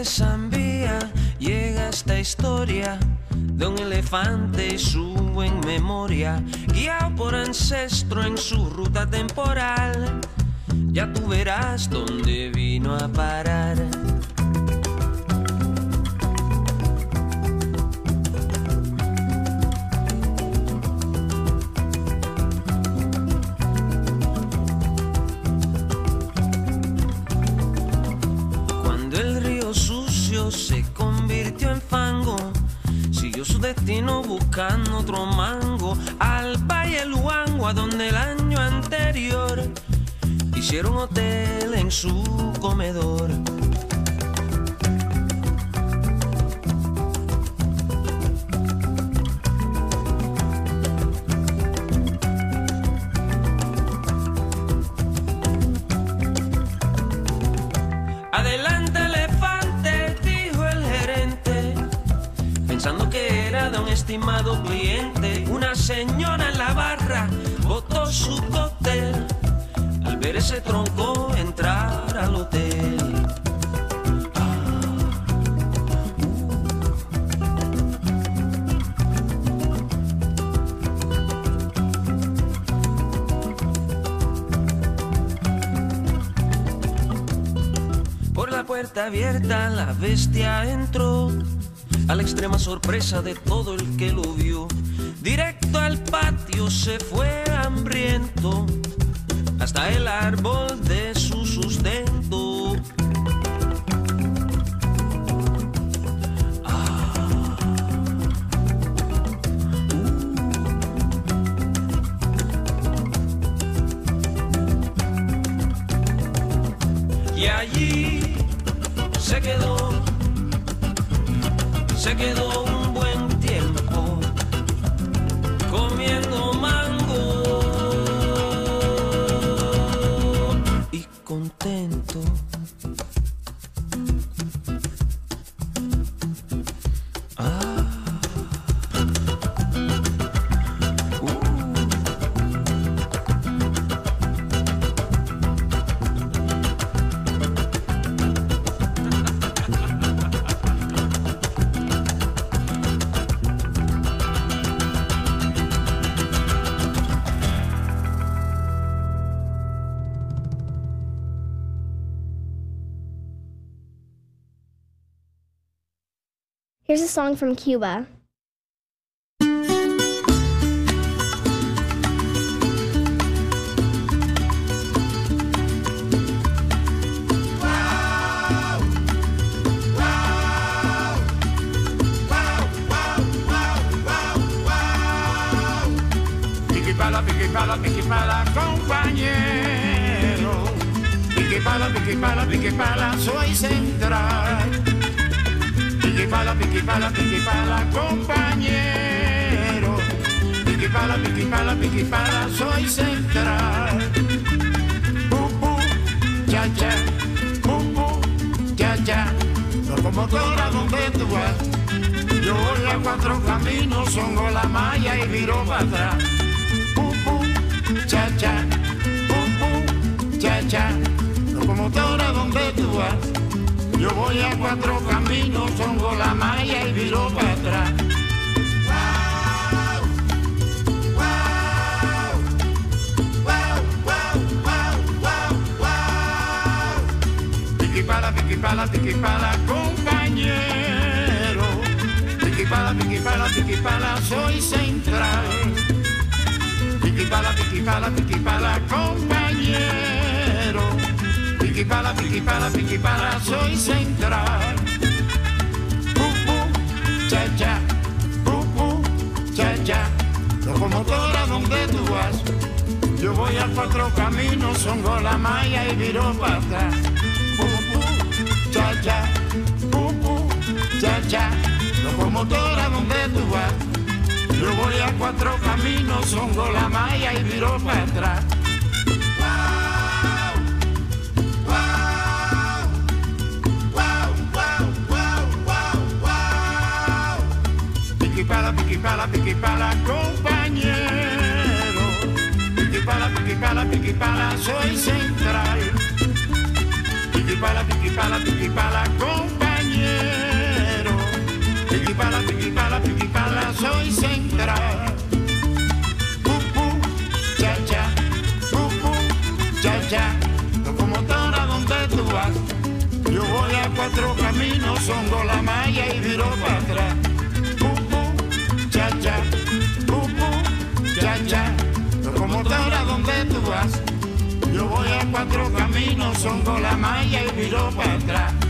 de Zambia llega esta historia de un elefante y su en memoria, guiado por ancestro en su ruta temporal. Ya tú verás dónde vino a parar. Cuando el río sucio se convirtió en fango, siguió su destino buscando otro mango al Valle Luango, a donde el año anterior hicieron hotel en su comedor. Adelante elefante, dijo el gerente, pensando que era de un estimado cliente. Una señora en la barra botó su cóctel al ver ese tronco entrar al hotel. Por la puerta abierta la bestia entró, a la extrema sorpresa de todo el que lo vio. Directo al patio se fue hambriento, hasta el árbol de su sustento. Y allí se quedó un buen tiempo comiendo mango y contento. Here's a song from Cuba. Piqui pala, compañero. Piqui pala, soy central. Piqui pala, compañero. Piqui pala, soy central. Cha, cha, locomotora, ¿dónde tú vas? Yo voy a cuatro caminos, songo la malla y viro para atrás. Cha, cha, cha, locomotora, ¿dónde tú vas? Yo voy a cuatro caminos, songo la malla y viro para atrás. Piqui pala, compañero. Piqui pala, soy central. Piqui pala, compañero. Piqui pala, soy central. Cha, cha, locomotora, ¿dónde tú vas? Yo voy a cuatro caminos, songo la malla y viro para atrás. Cha, cha, locomotora, ¿dónde tú vas? Yo voy a cuatro caminos, songo la malla y viro para atrás. Piqui pala, compañero. Piqui pala, soy central. Piqui pala, compañero. piquipala, soy central. Cha-cha, cha-cha, locomotora donde tú vas. Yo voy a cuatro caminos, songo la malla y viro para atrás. Cha-cha, cha-cha, locomotora donde tú vas. Yo voy a cuatro caminos, songo la malla y viro para atrás.